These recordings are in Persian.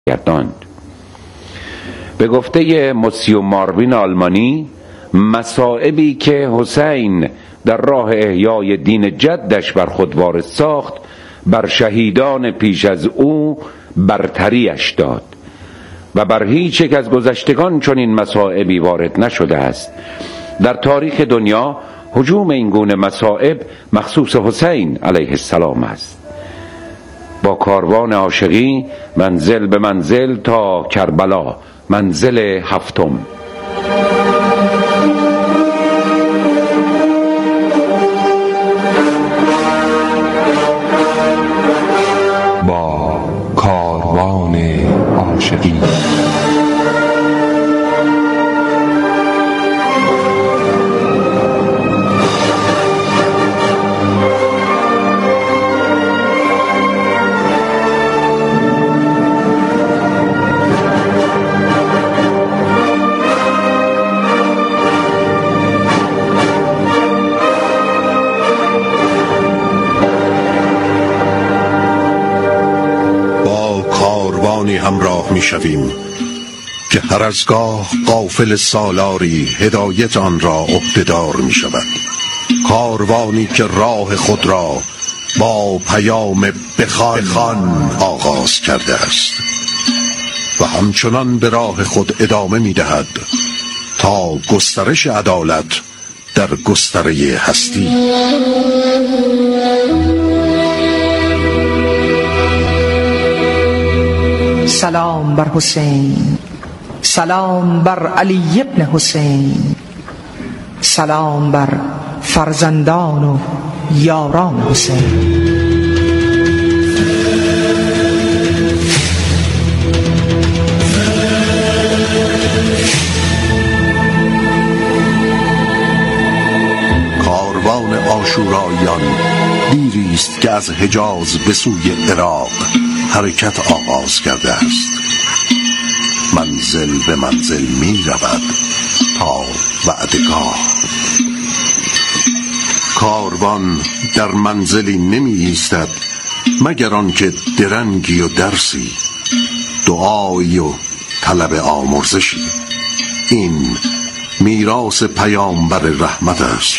گرداند. به گفته موسیو ماروین آلمانی، مصائبی که حسین در راه احیای دین جدش بر خود وارد ساخت بر شهیدان پیش از او برتریش داد و بر هیچ یک از گذشتگان چون این مصائبی وارد نشده است. در تاریخ دنیا هجوم این گونه مصائب مخصوص حسین علیه السلام است. با کاروان عاشقی منزل به منزل تا کربلا، منزل هفتم. با کاروان عاشقی. همراه می شویم که هر از گاه غافل سالاری هدایت آن را عهده‌دار می شود. کاروانی که راه خود را با پیام بخوان آغاز کرده است و همچنان به راه خود ادامه می دهد تا گسترش عدالت در گستره هستی. سلام بر حسین، سلام بر علی ابن حسین، سلام بر فرزندان و یاران حسین. کاروان عاشوراییان دیری است که از حجاز به سوی عراق حرکت آغاز کرده است. منزل به منزل می رود تا وعدگاه. کاروان در منزلی نمی ایستد مگر آنکه درنگی و درسی، دعایی و طلب آمرزشی. این میراث پیامبر رحمت است.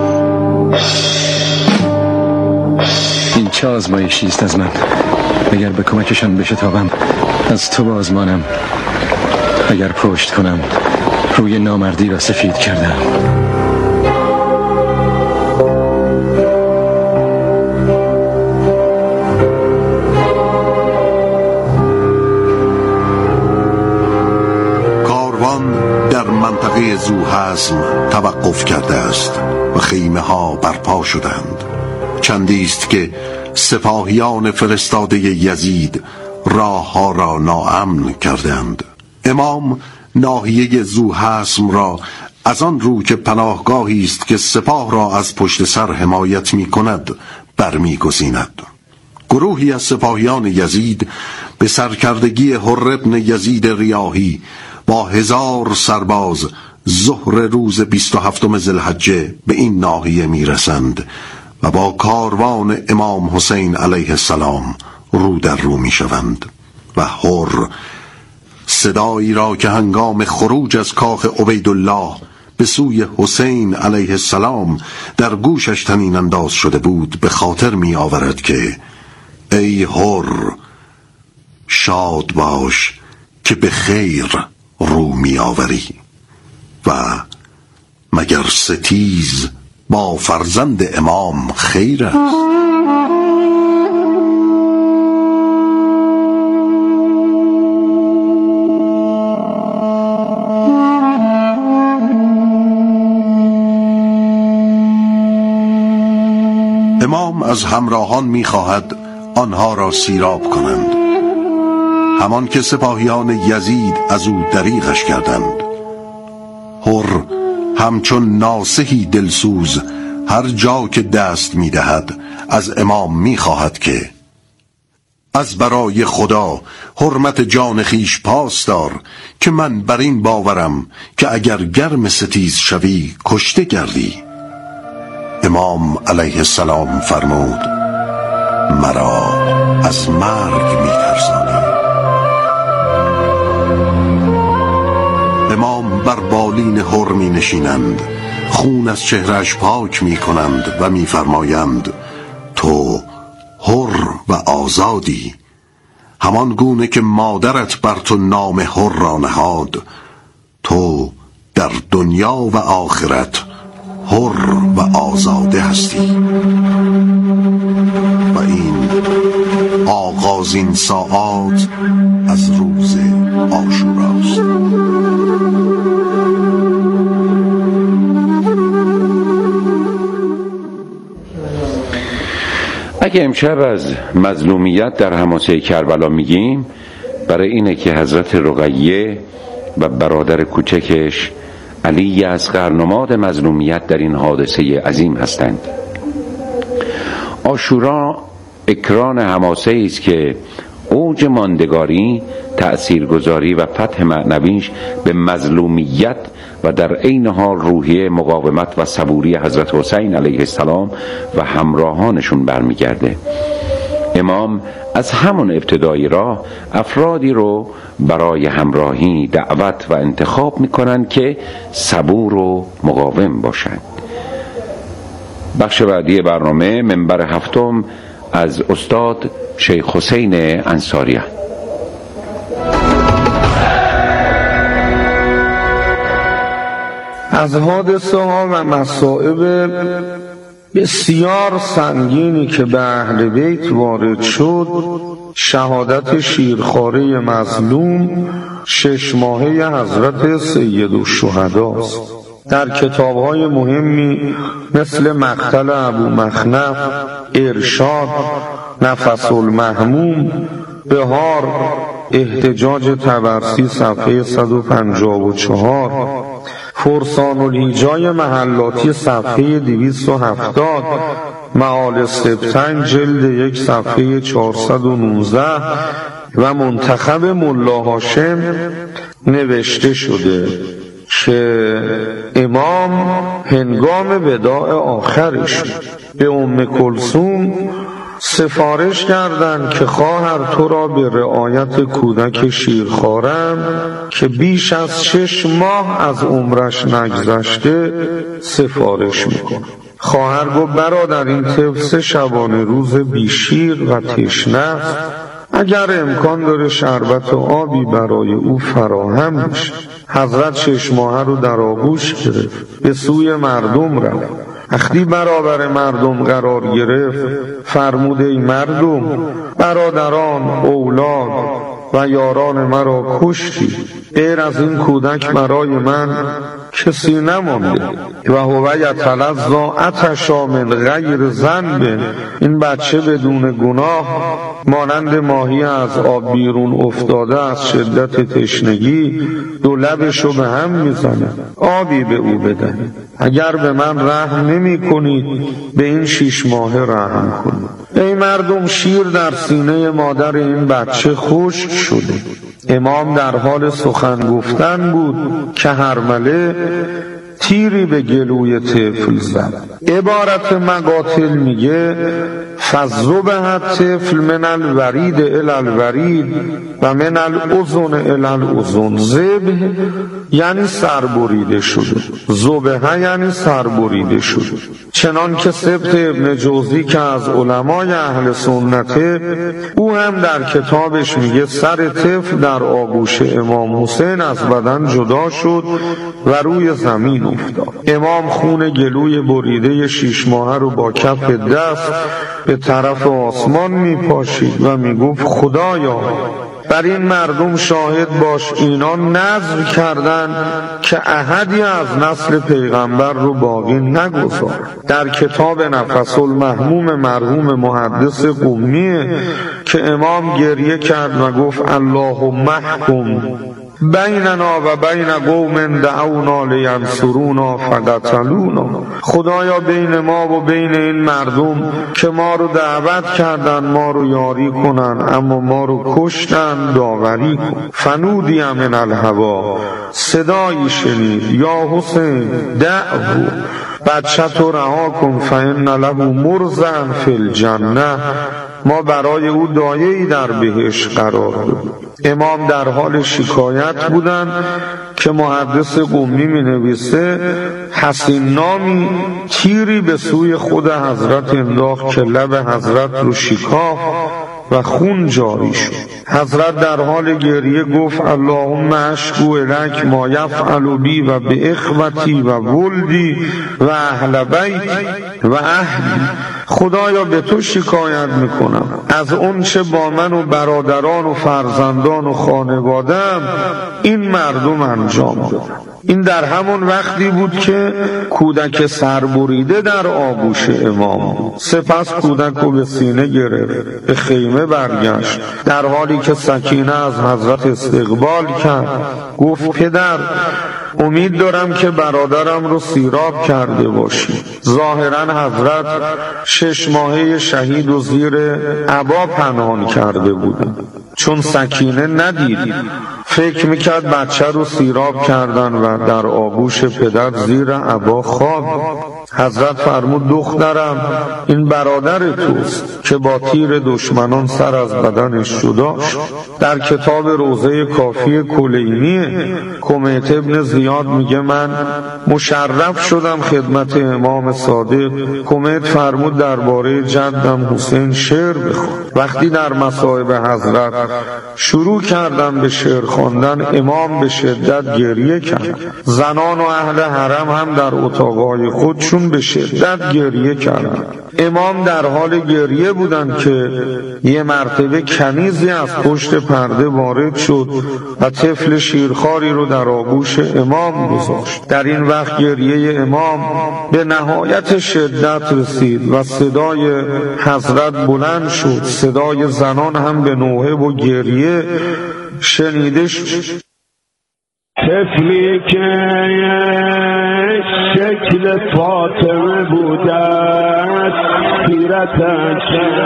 این چه آزمایشی است از من؟ اگر به کمکشان بشتابم از تو بازمانم، اگر پشت کنم روی نامردی را سفید کردم. کاروان در منطقه ذوحزم توقف کرده است و خیمه ها برپا شدند. چندیست که سپاهیان فرستاده یزید راه ها را ناامن کردند. امام ناحیه ذوحزم را از آن رو که پناهگاهی است که سپاه را از پشت سر حمایت می کند برمیگزیند. گروهی از سپاهیان یزید به سرکردگی حر ابن یزید ریاحی با 1000 سرباز ظهر روز 27 ذوالحجه به این ناحیه می رسند و با کاروان امام حسین علیه السلام رو در رو می شوند و حر صدایی را که هنگام خروج از کاخ عبیدالله به سوی حسین علیه السلام در گوشش طنین انداز شده بود به خاطر می آورد که ای حر، شاد باش که به خیر رو می آوری و مگر ستیز با فرزند امام خیر است. امام از همراهان می‌خواهد آنها را سیراب کنند، همان که سپاهیان یزید از او دریغش کردند. حر همچون ناصحی دلسوز هر جا که دست می‌دهد از امام می‌خواهد که از برای خدا حرمت جان خیش پاس دار که من بر این باورم که اگر گرم ستیز شوی کشته گردی. امام علیه السلام فرمود مرا از مرگ می‌ترسانی، حر می نشینند، خون از چهرش پاک می کنند و می فرمایند تو حر و آزادی، همان گونه که مادرت بر تو نام حر را نهاد، تو در دنیا و آخرت حر و آزاده هستی. و این آغازین ساعات از روز عاشوراست. اگه امشب از مظلومیت در حماسه کربلا میگیم، برای اینه که حضرت رقیه و برادر کوچکش علی اصغر نماد مظلومیت در این حادثه عظیم هستند. عاشورا اکران حماسه است که اوج ماندگاری، تأثیرگذاری و فتح معنویش به مظلومیت و در عین حال روحیه مقاومت و صبوری حضرت حسین علیه السلام و همراهانشون برمیگرده. امام از همون ابتدای راه افرادی رو برای همراهی دعوت و انتخاب میکنن که صبور و مقاوم باشند. بخش بعدی برنامه منبر هفتم از استاد شیخ حسین انصاریه. از حادثه ها و مصائب بسیار سنگینی که به اهل بیت وارد شد، شهادت شیرخواره مظلوم 6 ماهه حضرت سیدالشهدا است. در کتاب‌های مهمی مثل مقتل ابو مخنف، ارشاد، نفس المهموم، بهار، احتجاج طبرسی صفحه 154، فرسان الهیجای محلاتی صفحه 270، معال سبتن جلد 1 صفحه 419 و منتخب ملا هاشم نوشته شده که امام هنگام وداع آخرش به ام کلثوم سفارش کردند که خواهر تو را به رعایت کودک شیرخوارم که بیش از 6 ماه از عمرش نگذشته سفارش میکنم. خواهر گفت برادر این طفل 3 شبانه روز بیشیر و تشنه است، اگر امکان داره شربت و آبی برای او فراهم میشه. حضرت 6 ماهه رو در آغوش گرفت، به سوی مردم رفت. وقتی برابر مردم قرار گرفت فرمود ای مردم، برادران، اولاد و یاران مرا کشتی، غیر از این کودک برای من کسی نمانده و هو یتلظی عطشا من غیر ذنب، این بچه بدون گناه مانند ماهی از آب بیرون افتاده از شدت تشنگی 2 لبشو به هم میزنه، آبی به او بدهید. اگر به من رحم نمی کنید به این 6 ماهه رحم کنید. ای مردم، شیر در سینه مادر این بچه خشک شده. امام در حال سخن گفتن بود که هرمله تیری به گلوی طفل زد. عبارت مقاتل میگه فضربه طفل من الورید الی الورید و من الاذن الی الاذن. ذبح یعنی سربریده شده، ذبح یعنی سربریده شده. چنان که سبط ابن جوزی که از علمای اهل سنته، او هم در کتابش میگه سر طفل در آغوش امام حسین از بدن جدا شد و روی زمین افتاد. امام خون گلوی بریده 6 ماهه رو با کف دست به طرف آسمان میپاشید و میگفت خدایا بر این مردم شاهد باش، اینا نذر کردن که احدی از نسل پیغمبر رو باقی نگذار. در کتاب نفس المهموم مرحوم محدث قمیه که امام گریه کرد و گفت اللهم احکم بیننا و بین قوم دعونا لینصرونا فقتلونا. خدایا بین ما و بین این مردم که ما رو دعوت کردن ما رو یاری کنن اما ما رو کشتن داوری کن. فنودی من الهوا، صدایی شنید یا حسین دعو، بچه تو رها کن فإن له مرزا فی الجنه، ما برای او دایه‌ای در بهشت قرار بدیم. امام در حال شکایت بودند که محدث قمی می‌نویسه حسین نامی تیری به سوی خود حضرت انداخت که لب حضرت رو شکاف و خون جاری شد. حضرت در حال گریه گفت اللهم اشکو الیک ما یفعل بی و به اخوتی و ولدی و اهل بیت و اهلی. خدایا به تو شکایت میکنم از اون چه با من و برادران و فرزندان و خانواده‌ام این مردم انجام دادن. این در همون وقتی بود که کودک سربریده در آغوش امام بود. سپس کودک رو به سینه گرفت، به خیمه برگشت، در حالی که سکینه از حضرت استقبال کرد. گفت پدر امید دارم که برادرم رو سیراب کرده باشی. ظاهرا حضرت 6 ماهه شهید و زیر عبا پنهان کرده بودند، چون سکینه ندید فکر میکرد بچه رو سیراب کردن و در آغوش پدر زیر عبا خواب. حضرت فرمود دخترم این برادر توست که با تیر دشمنان سر از بدنش جدا شد. در کتاب روضه کافی کلینی کمیت ابن زیاد میگه من مشرف شدم خدمت امام صادق. کمیت فرمود درباره جدم حسین شعر بخون. وقتی در مصائب حضرت شروع کردم به شعر خواندن امام به شدت گریه کرد. زنان و اهل حرم هم در اتاقهای خودشون به شدت گریه کردند. امام در حال گریه بودند که یه مرتبه کنیزی از پشت پرده وارد شد و طفل شیرخواری رو در آغوش امام گذاشت. در این وقت گریه امام به نهایت شدت رسید و صدای حضرت بلند شد. صدای زنان هم به نوحه و گریه شنیده شد. طفلی که شکل فاطمه بودد پیرتش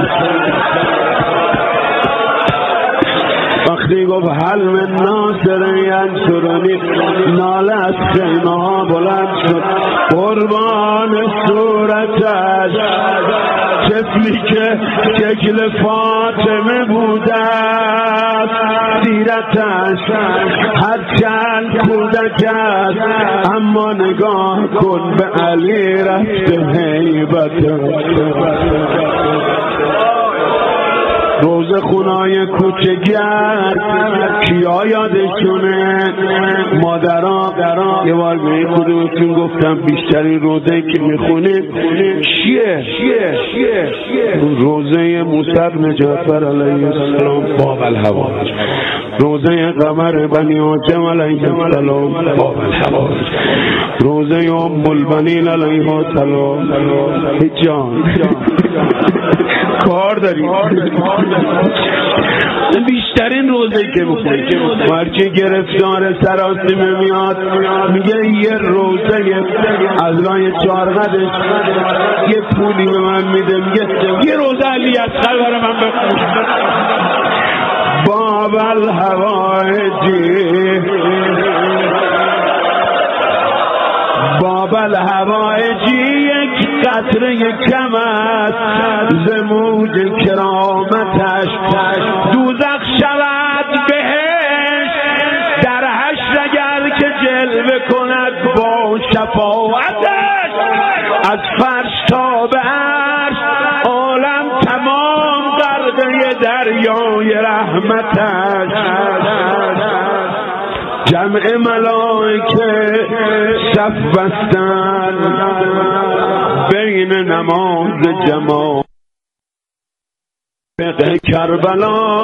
وقتی گفت حل من ناصر ینصرنی ناله از خیمه ها بلند شد قربان صورتش. طفلی که شکل فاطمه بودد سیرتش هرچند کودک است اما نگاه کن به علی رفته هیبت. روز خونای کوچگر کیا یادشونه؟ مادرها. یه بار به این کدومتون گفتم بیشترین روزه‌ای که میخونید چیه؟ روزه موسی بن جعفر علیه السلام باب الحوائج، روزه قمر بنی هاشم علیه السلام باب الحوائج، روزه ام البنین علیه السلام. جان کار داریم. بیشترین روزه که بخونید مرچی گرفتار سراسیمه میاد میگه یه روزه از رای چارقدش یه پولی به من میده میگه یه روزه علی اصغر برای من بخون. باب الحوائجی باب الحوائجی یک قطره کم است ز موج کرامتش دوزخ شود بهش در حشر اگر که جلوه کند با شفاعتش از فرش تا به عرش عالم تمام غرقه دریای رحمتش. جمع ملائکه صف بستن بین نماز جماعت کربلا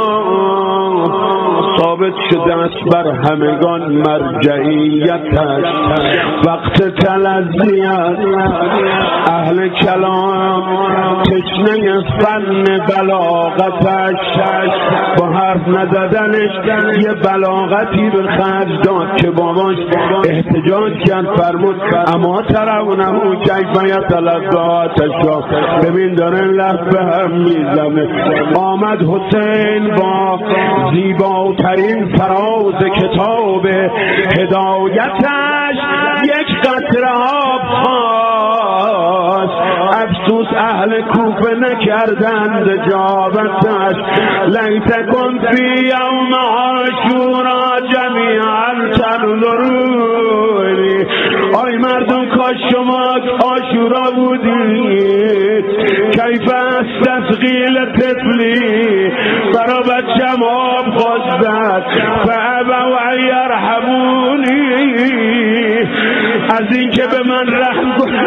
ثابت شده است بر همگان مرجعیتش. وقت تلذی اهل کلام تشنه فن بلاغتش با حرف نزدنش یه بلاغتی به خرج داد که باباش احتجاج کرد فرمود اما ترونه کیف یتلذاتش. ببین داره لب به هم میزنه. آمد حسین با زیباترین فراز کتاب هدایتش یک قطره آب خواست. افسوس اهل کوفه نکردند اجابتش. لیت کن فی یوم عاشورا جمیعا تنظرونی. آی مردم کاش شما عاشورا بودید. کیف استثقیل طفلی، برا بچم آب خواستد فابوا ان یرحمونی. از این که به من رحم کن.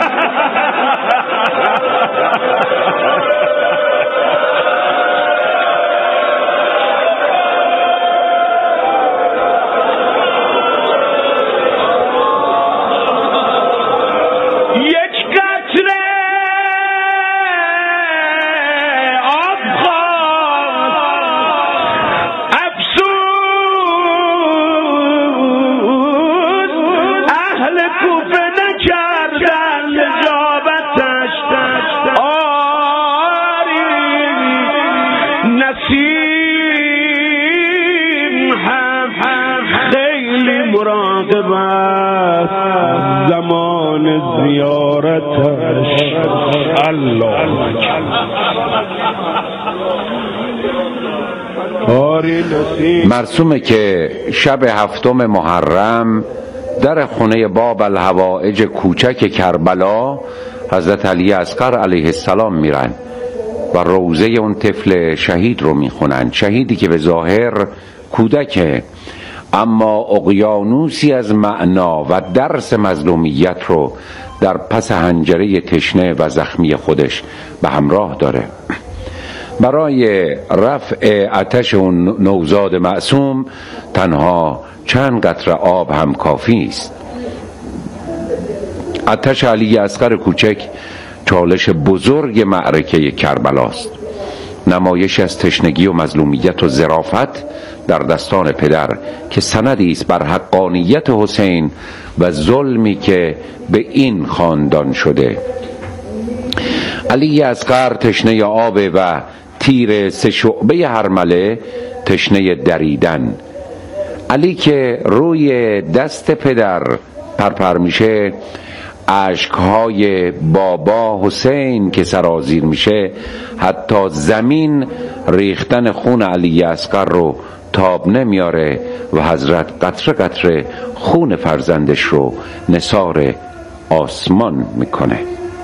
زمان زیارتش. الله مرسومه که شب 7 محرم در خونه باب الحوائج کوچک کربلا حضرت علی اصغر علیه السلام میرن و روزه اون طفل شهید رو میخونن. شهیدی که به ظاهر کودکه، اما اقیانوسی از معنا و درس مظلومیت رو در پس حنجره تشنه و زخمی خودش به همراه داره. برای رفع آتش اون نوزاد معصوم تنها چند قطره آب هم کافی است. آتش علی اصغر کوچک چالش بزرگ معرکه کربلاست. نمایش از تشنگی و مظلومیت و ظرافت در دستان پدر که سندی است بر حقانیت حسین و ظلمی که به این خاندان شده. علی اصغر تشنه آب و تیر 3 شعبه هرمله تشنه دریدن. علی که روی دست پدر پرپر میشه، اشکهای بابا حسین که سرازیر میشه، حتی زمین ریختن خون علی اصغر رو تاب نمیاره و حضرت قطره قطره خون فرزندش رو نثار آسمان میکنه.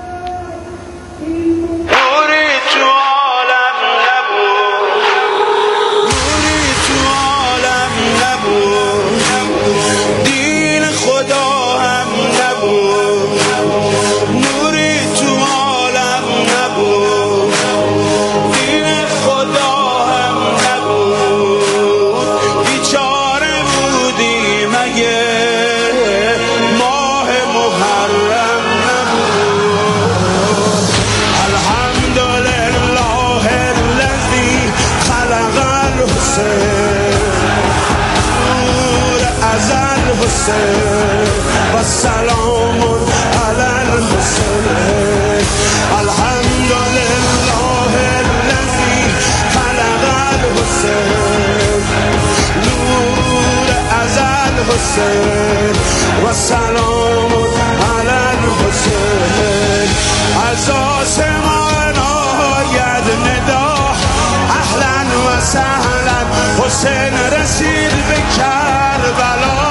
و سلام علی الحسین. الحمد لله الذی خلق الحسین، نور از الحسین و سلام علی الحسین. از آسمان آید ندا اهلا و سهلا، حسین رسید به کربلا.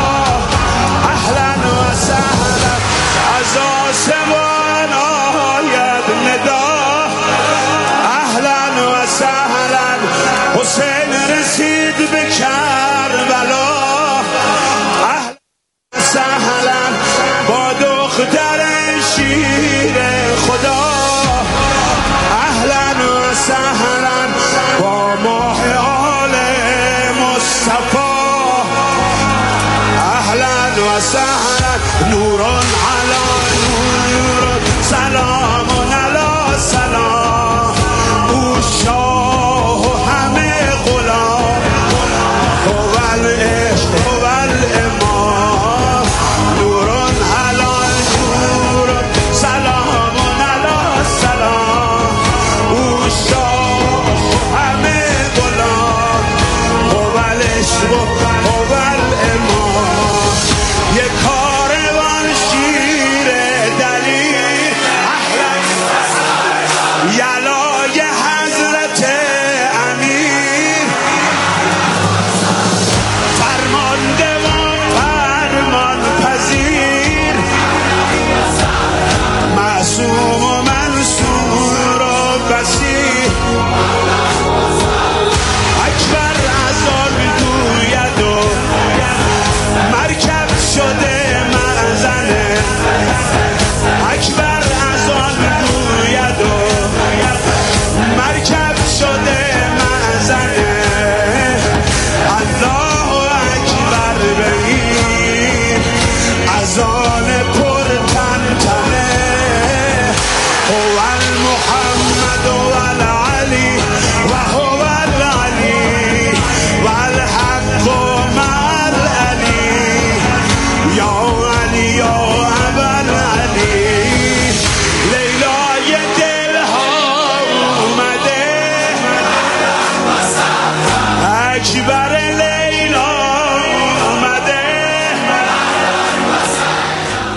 از آسمان آید ندا اهلا و سهلا، حسین رسید به کربلا. اهلا و سهلا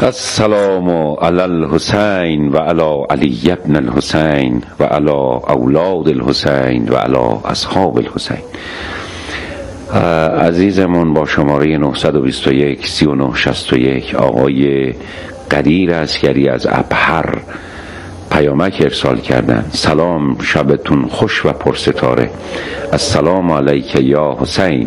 السلام علی الحسین و علی علی ابن الحسین و علی اولاد الحسین و علی اصحاب الحسین. عزیزمون با شماره 921 3961 آقای قدیر عسکری از ابهر پیامک ارسال کردن. سلام، شبتون خوش و پرستاره. السلام علیک یا حسین.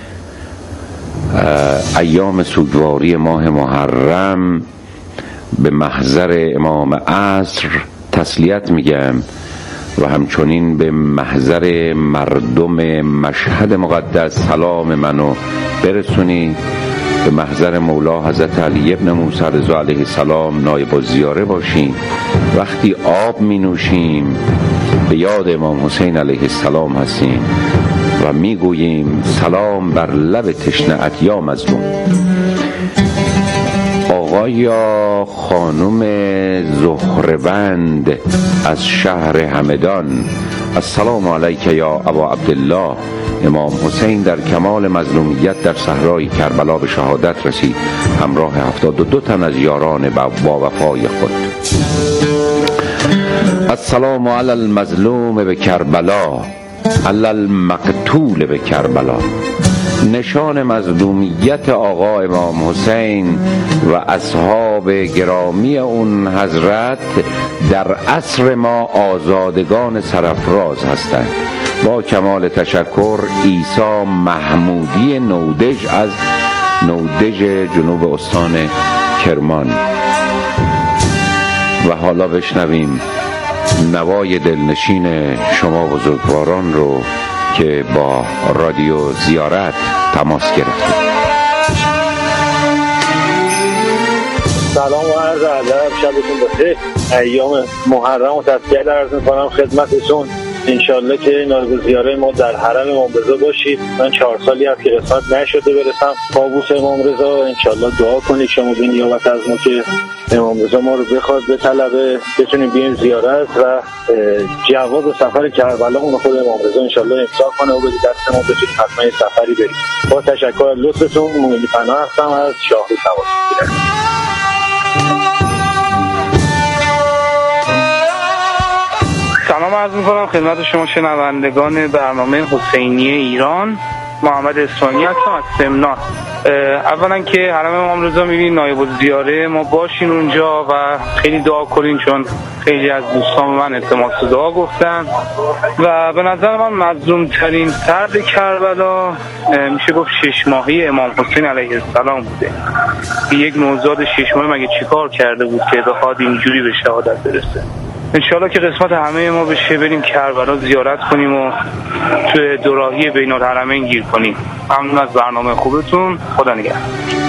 ایام سوگواری ماه محرم به محضر امام عصر تسلیت میگم و همچنین به محضر مردم مشهد مقدس سلام منو برسونید. به محضر مولا حضرت علی ابن موسی رضا علیه السلام نایب الزیاره باشیم. وقتی آب می نوشیم به یاد امام حسین علیه السلام هستیم و می گوییم سلام بر لب تشنه‌ات یا مظلوم. آقا یا خانم زهره‌بند از شهر همدان، السلام علیک یا ابا عبدالله. امام حسین در کمال مظلومیت در صحرای کربلا به شهادت رسید همراه 72 تن از یاران با وفای خود. السلام علی المظلوم به کربلا، علی المقتول به کربلا. نشان مظلومیت آقا امام حسین و اصحاب گرامی اون حضرت در عصر ما آزادگان سرافراز هستند. با کمال تشکر، عیسی محمودی نودج از نودج جنوب استان کرمان. و حالا بشنویم نوای دلنشین شما بزرگواران رو که با رادیو زیارت تماس گرفتید. سلام و عرض ادب، شبتون بخیر. ایام محرم و تسلیت عرض می‌کنم خدمتتون. انشالله که نایب زیاره ما در حرم امام رضا باشید. من 4 سالی هست که قسمت نشده برسم قابوس امام رضا. انشالله دعا کنید شما به نیابت از ما که امام رضا ما رو بخواد به طلبه بتونیم بیایم زیارت و جواب سفر کربلا اون خود امام رضا انشالله امضا کنه و بدید دست ما بتونیم حتما یه سفری بریم. با تشکر از لطفتون. مومنی پناه هستم از شاهرو تماس میگیرم. سلام عرض میکنم خدمت شما شنوندگان برنامه حسینی ایران. محمد اسفانی هستم از سمنان. اولا که حرم امام رضا میبینید نایب الزیاره ما باشین اونجا و خیلی دعا کنین، چون خیلی از دوستان من التماس دعا گفتن و به نظر من مظلوم ترین فرد کربلا میشه گفت 6 ماهه امام حسین علیه السلام بوده. یک نوزاد 6 ماهه مگه چیکار کرده بود که بخواد اینجوری به شهادت برسه؟ انشالله که قسمت همه ما بشه بریم کربلا زیارت کنیم و توی دوراهی بین الحرمین گیر کنیم. ممنون از برنامه خوبتون. خدا نگهدار.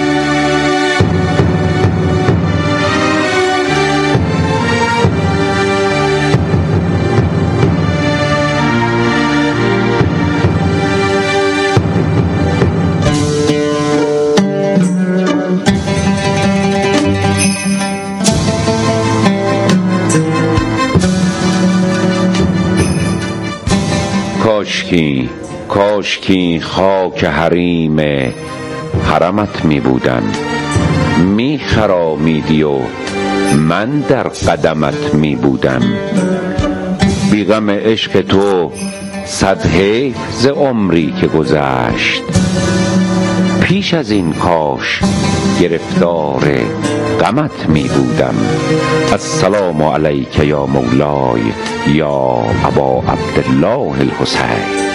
کاشکی خاک حریم حرمت می بودم، می خرامیدی و من در قدمت می بودم. بیغم عشق تو 100 حیف ز عمری که گذشت، پیش از این کاش گرفتار غمت می بودم. السلام علیک یا مولای یا ابا عبدالله الحسین.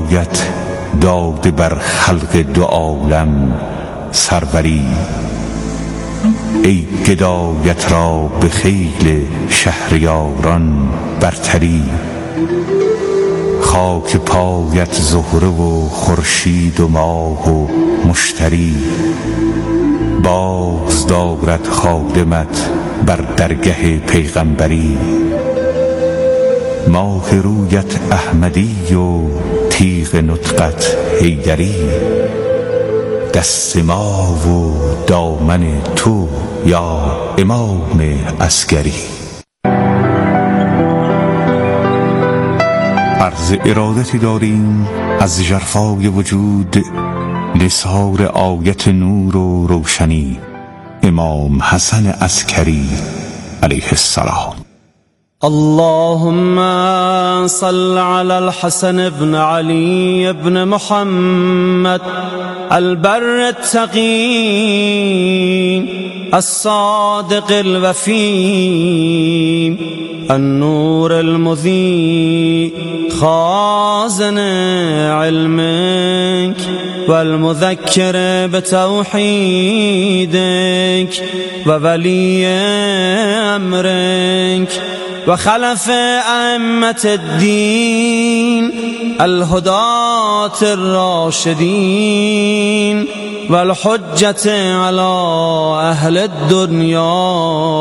عنایت داده بر خلق دو عالم سروری. ای گدایت را به خیل شهریاران برتری. خاک پایت زهره و خورشید و ماه و مشتری. باز دارد خادمت بر درگه پیغمبری. ماه رویت احمدی و تیغ نطقت حیدری. دست ما و دامن تو یا امام عسکری. عرض ارادتی داریم از ژرفای وجود نثار آیت نور و روشنی امام حسن عسکری علیه السلام. اللهم صل على الحسن بن علي بن محمد البر التقي الصادق الوفي النور المضيء خازن علمك والمذكر بتوحيدك وولي أمرك وخلف أئمة الدين الهداة الراشدين والحجة على أهل الدنيا.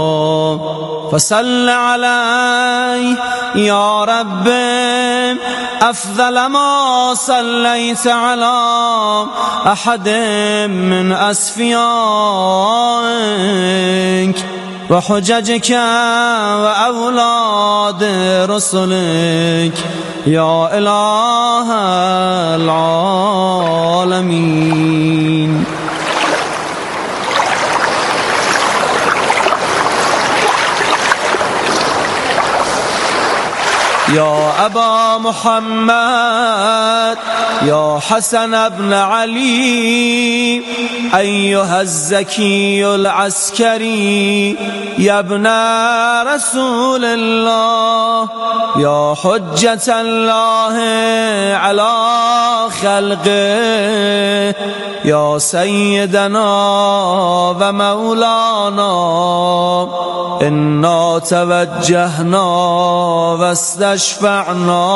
فصل عليه يا رب أفضل ما صليت على أحد من أصفيائك وحججك وأولاد رسلك يا إله العالمين. يا أبا محمد يا حسن بن علي أيها الزكي العسكري يا ابن رسول الله يا حجة الله على خلقه يا سيدنا ومولانا إنا توجهنا واستشفعنا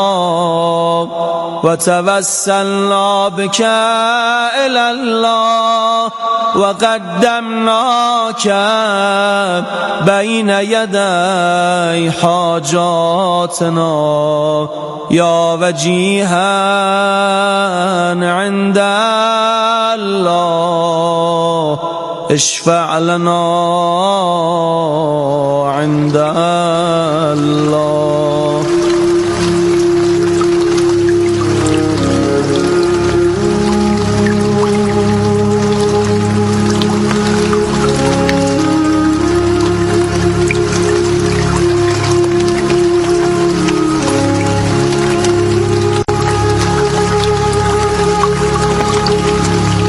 وتوسلنا بك إلى الله وقدمناك بين يدي حاجاتنا يا وجيها عند الله اشفع لنا عند الله.